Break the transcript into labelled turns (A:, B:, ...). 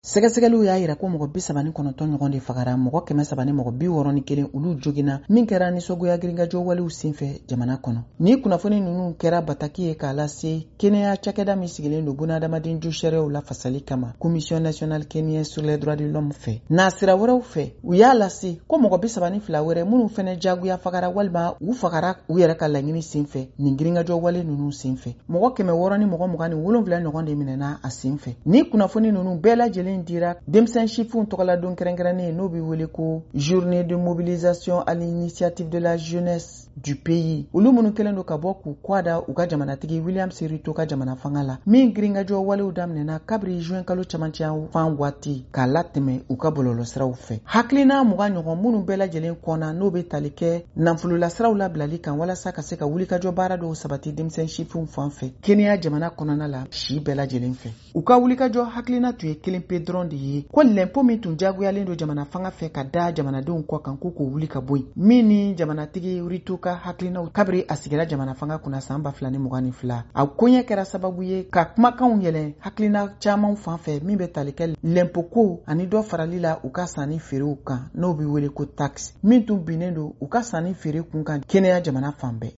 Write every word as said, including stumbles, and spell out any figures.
A: Sɛgɛsɛgɛliw y'a yira ko mɔgɔ bi saba ni kɔnɔntɔn ɲɔgɔn de fagara mɔgɔ kɛmɛ saba ni mɔgɔ bi wɔɔrɔ ni kelen olu jogina min kɛra nisɔgoya girinkajɔ walew senfɛ jamana kɔnɔ. Ni kunnafoni ninnu kɛra bataki ye k'a lase kɛnɛya cakɛda min sigilen don bunadamaden ju sɛrɛw la fasali kama Commission nationale kenyenne sur les droits de l'homme fɛ. N'a sira wɛrɛw fɛ u y'a lase ko mɔgɔ bi saba ni fila wɛrɛ minnu fɛnɛ jagoya fagara walima u fagara u yɛrɛ ka laɲini senfɛ nin girinkajɔ wale ninnu senfɛ. Mɔgɔ kɛmɛ wɔɔrɔ ni mɔgɔ mugan ni wolonwula ɲɔgɔn de minɛna a senfɛ. Ni kunnafoni ninnu bɛɛ lajɛlen dira denmisɛn sifunw tɔgɔladon kɛrɛnkɛrɛnnen n'o bɛ wele ko journée de mobilisation à l'initiative de la jeunesse du pays. Olu minnu kɛlen don ka bɔ k'u kwada u ka jamanatigi William Ruto ka jamana fanga la min girinkajɔ walew daminɛna kabiri juin kalo camancɛ fan waati k'a latɛmɛ u ka bɔlɔlɔsiraw fɛ. Hakilina mugan ɲɔgɔn minnu bɛɛ lajɛlen kɔnna n'o bɛ tali kɛ nafololasiraw labilali kan walasa ka se ka wulikajɔ baara dɔw sabati denmisɛn sifunw fan fɛ Kenya jamana kɔnɔna la si bɛɛ lajɛlen fɛ. U ka wulikajɔ hakilina tun ye kelen pe dɔrɔn de ye ko lɛnpo min tun jagoyalen don jamana fanga fɛ ka da jamanadenw kɔ kan ko k'o wuli ka bɔ yen min ni jamanatigi Ruto ka hakilinaw kabiri a sigira jamana fanga kunna san ba fila ni mugan ni fila a koɲɛ kɛra sababu ye ka kumakanw yɛlɛ hakilina caman fan fɛ min bɛ tali kɛ lɛnpo ko ani dɔ farali la u ka sanni feerew kan n'o bɛ wele ko taxe min tun binnen don u ka sanni feere kun kan kɛnɛya jamana fan bɛɛ.